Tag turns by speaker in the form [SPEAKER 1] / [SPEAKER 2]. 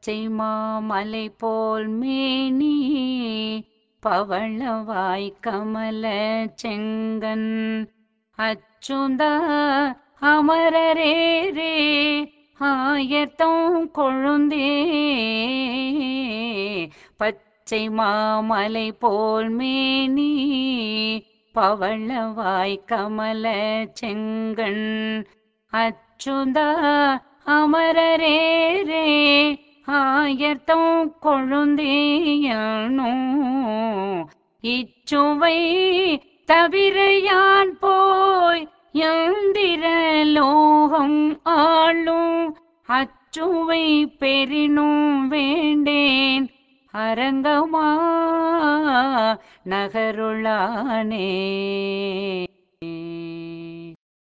[SPEAKER 1] பச்சை மாமலை போல் மேனி பவளவாய் கமல செங்கன் அச்சுதா அமரரேரே ஆயத்தம் கொழுந்தே. பச்சை மாமலை போல் மேனி பவளவாய் கமல செங்கண் அச்சுதா அமரரேரே ஆயர்த்தம் கொழுந்தேயனோ. இச்சுவை தவிர யான் போய் யந்திர லோகம் ஆளும் அச்சுவை பெறினும் வேண்டேன் அரங்கமா நகருளானே.